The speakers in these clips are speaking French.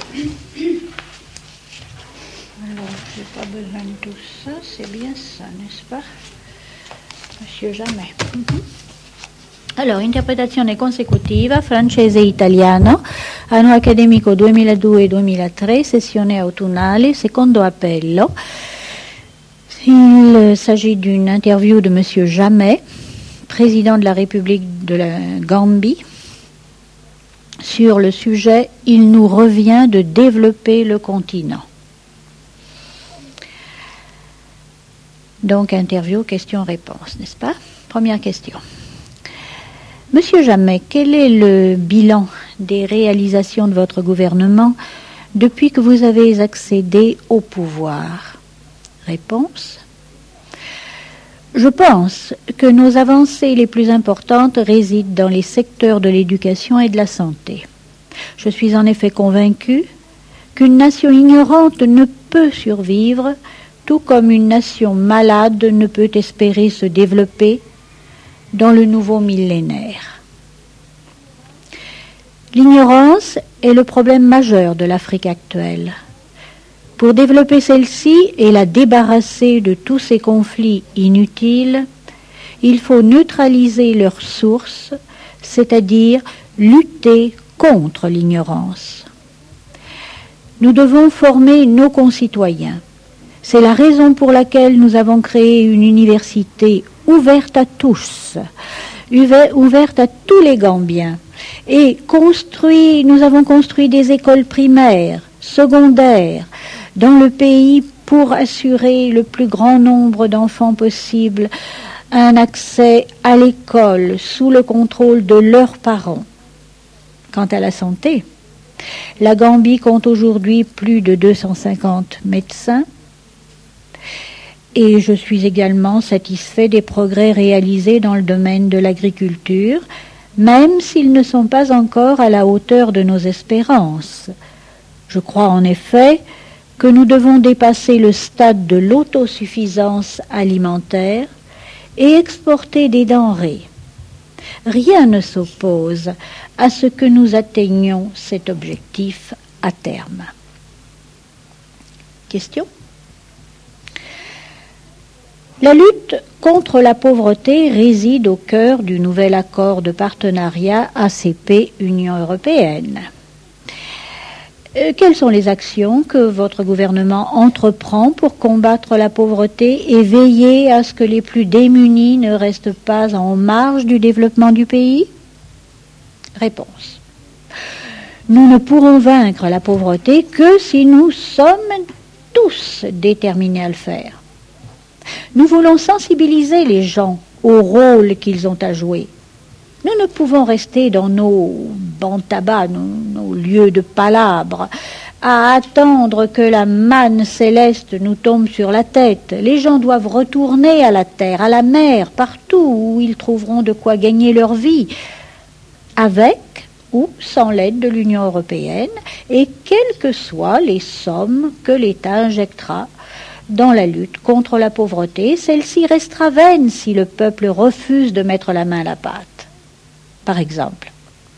Alors, j'ai pas besoin de tout ça, c'est bien ça, n'est-ce pas, Monsieur Jamais? Allora, interpretazione consecutiva, francese e italiano, anno accademico 2002-2003, sessione autunnale, secondo appello. Il s'agit d'une interview de Monsieur Jamais, président de la République de la Gambie, sur le sujet « Il nous revient de développer le continent ». Donc, interview, question-réponse, n'est-ce pas? Première question. Monsieur Jamais, quel est le bilan des réalisations de votre gouvernement depuis que vous avez accédé au pouvoir? Réponse. Je pense que nos avancées les plus importantes résident dans les secteurs de l'éducation et de la santé. Je suis en effet convaincu qu'une nation ignorante ne peut survivre, tout comme une nation malade ne peut espérer se développer dans le nouveau millénaire. L'ignorance est le problème majeur de l'Afrique actuelle. Pour développer celle-ci et la débarrasser de tous ces conflits inutiles, il faut neutraliser leurs sources, c'est-à-dire lutter contre l'ignorance. Nous devons former nos concitoyens. C'est la raison pour laquelle nous avons créé une université ouverte à tous, ouverte à tous les Gambiens. Et nous avons construit des écoles primaires, secondaires, dans le pays pour assurer le plus grand nombre d'enfants possible un accès à l'école sous le contrôle de leurs parents. Quant à la santé, la Gambie compte aujourd'hui plus de 250 médecins, et je suis également satisfait des progrès réalisés dans le domaine de l'agriculture, même s'ils ne sont pas encore à la hauteur de nos espérances. Je crois en effet que nous devons dépasser le stade de l'autosuffisance alimentaire et exporter des denrées. Rien ne s'oppose à ce que nous atteignions cet objectif à terme. Question ? La lutte contre la pauvreté réside au cœur du nouvel accord de partenariat ACP-Union européenne. Quelles sont les actions que votre gouvernement entreprend pour combattre la pauvreté et veiller à ce que les plus démunis ne restent pas en marge du développement du pays? Réponse. Nous ne pourrons vaincre la pauvreté que si nous sommes tous déterminés à le faire. Nous voulons sensibiliser les gens au rôle qu'ils ont à jouer. Nous ne pouvons rester dans nos bancs de tabac, nos lieux de palabres, à attendre que la manne céleste nous tombe sur la tête. Les gens doivent retourner à la terre, à la mer, partout où ils trouveront de quoi gagner leur vie, avec ou sans l'aide de l'Union européenne, et quelles que soient les sommes que l'État injectera dans la lutte contre la pauvreté. Celle-ci restera vaine si le peuple refuse de mettre la main à la pâte. Par exemple,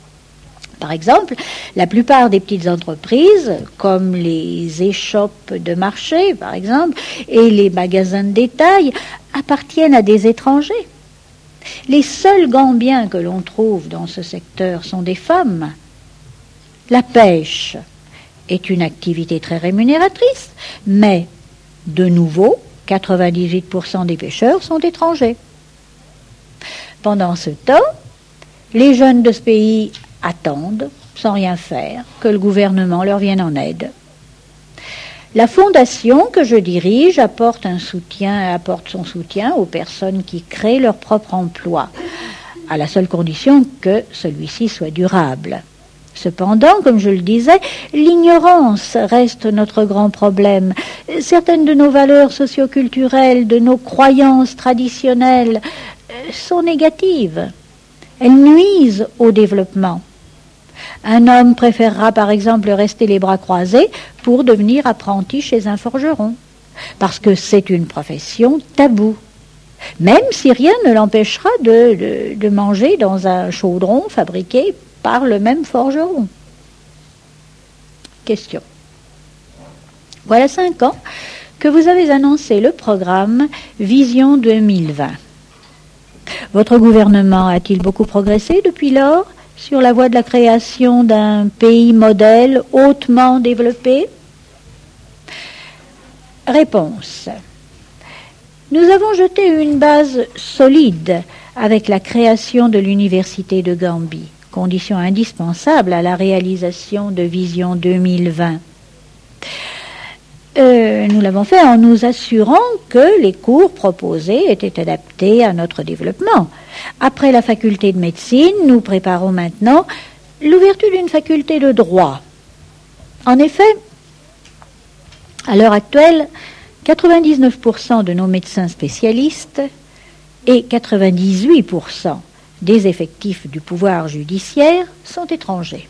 la plupart des petites entreprises, comme les échoppes de marché, par exemple, et les magasins de détail, appartiennent à des étrangers. Les seuls Gambiens que l'on trouve dans ce secteur sont des femmes. La pêche est une activité très rémunératrice, mais de nouveau, 98% des pêcheurs sont étrangers. Pendant ce temps, les jeunes de ce pays attendent, sans rien faire, que le gouvernement leur vienne en aide. La fondation que je dirige apporte son soutien aux personnes qui créent leur propre emploi, à la seule condition que celui-ci soit durable. Cependant, comme je le disais, l'ignorance reste notre grand problème. Certaines de nos valeurs socioculturelles, de nos croyances traditionnelles sont négatives. Elles nuisent au développement. Un homme préférera par exemple rester les bras croisés pour devenir apprenti chez un forgeron, parce que c'est une profession taboue, même si rien ne l'empêchera de manger dans un chaudron fabriqué par le même forgeron. question. Voilà 5 ans que vous avez annoncé le programme Vision 2020. Votre gouvernement a-t-il beaucoup progressé depuis lors sur la voie de la création d'un pays modèle hautement développé? Réponse. Nous avons jeté une base solide avec la création de l'Université de Gambie, condition indispensable à la réalisation de Vision 2020. Nous l'avons fait en nous assurant que les cours proposés étaient adaptés à notre développement. Après la faculté de médecine, nous préparons maintenant l'ouverture d'une faculté de droit. En effet, à l'heure actuelle, 99% de nos médecins spécialistes et 98% des effectifs du pouvoir judiciaire sont étrangers.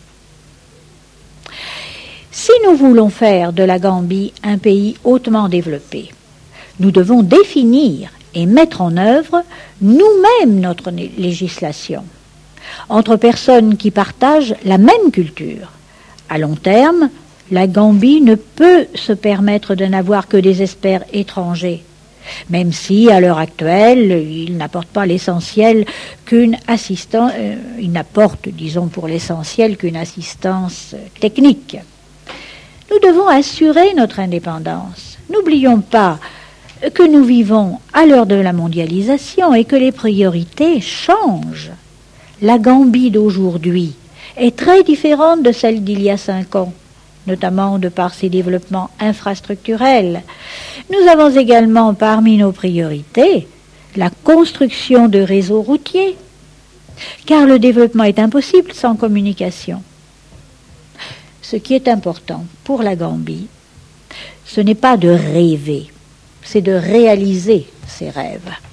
Si nous voulons faire de la Gambie un pays hautement développé, nous devons définir et mettre en œuvre nous-mêmes notre législation entre personnes qui partagent la même culture. À long terme, la Gambie ne peut se permettre de n'avoir que des experts étrangers, même si, à l'heure actuelle, ils n'apportent pas l'essentiel qu'une assistance, ils n'apportent, disons pour l'essentiel, qu'une assistance technique. Nous devons assurer notre indépendance. N'oublions pas que nous vivons à l'heure de la mondialisation et que les priorités changent. La Gambie d'aujourd'hui est très différente de celle d'il y a 5 ans, notamment de par ses développements infrastructurels. Nous avons également parmi nos priorités la construction de réseaux routiers, car le développement est impossible sans communication. Ce qui est important pour la Gambie, ce n'est pas de rêver, c'est de réaliser ses rêves.